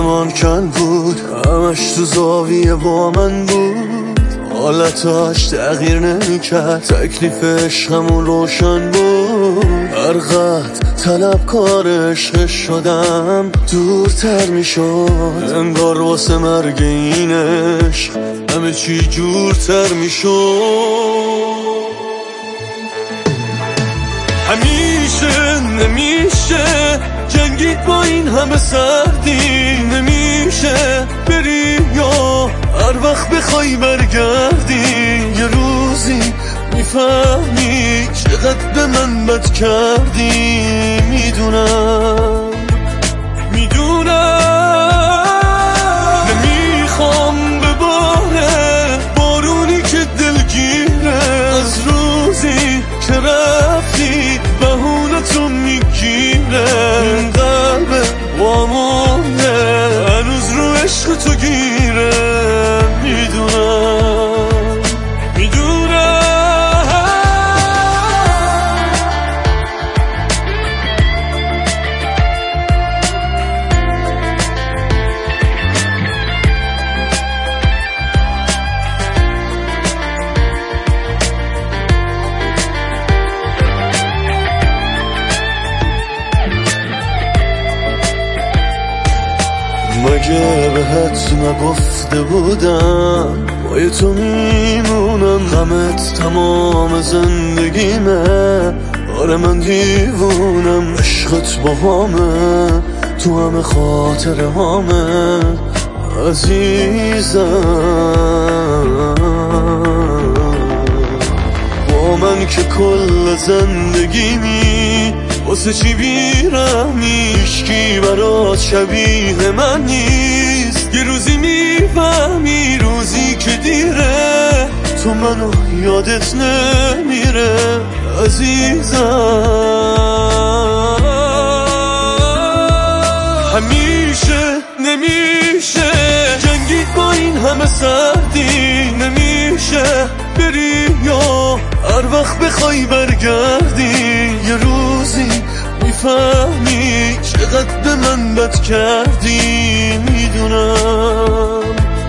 آسمان کن بود، همش تو زاویه با من بود، حالتاش تغییر نمیکرد، تکلیفش همون روشن بود. هر قد طلبکار عشق شدم دورتر میشد، انگار واسه مرگ این عشق همه چی جورتر میشد. همیشه نمیشه جنگید با این همه سردی، نمیشه بری یا هر وقت بخوای برگردی. یه روزی میفهمی چقدر به من بد کردی. میدونم نمیخوام بباره بارونی که دلگیره، از روزی که رفتی بهونتون میگیره. این قلب وامونه هنوز رو عشق تو گیره. میدونم مگه بهت نگفته بودم با تو میمونم، غمت تمام زندگیمه. آره من دیوونم، عشقت با همه تو همه خاطره همه عزیزم. با من که کل زندگیمی واسه چی بیرحمی، هیچکی برات شبیه من نیست. یه روزی میفهمی روزی که دیره تو منو یادت نمیره عزیزم. همیشه نمیشه جنگید با این همه سردی، نمیشه بری یا هر وقت بخوای برگردی. یه روزی میفهمی چقدر به من بد کردی. میدونم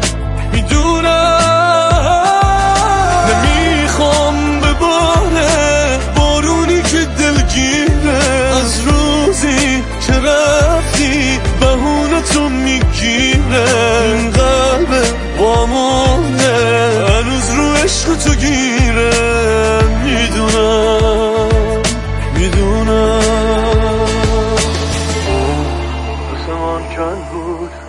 نمیخوام بباره بارونی که دلگیره، از روزی که رفتی بهونتون میگیره. این قلب وامونه هنوز رو عشق تو گیره. میدونم آسمان کن بود،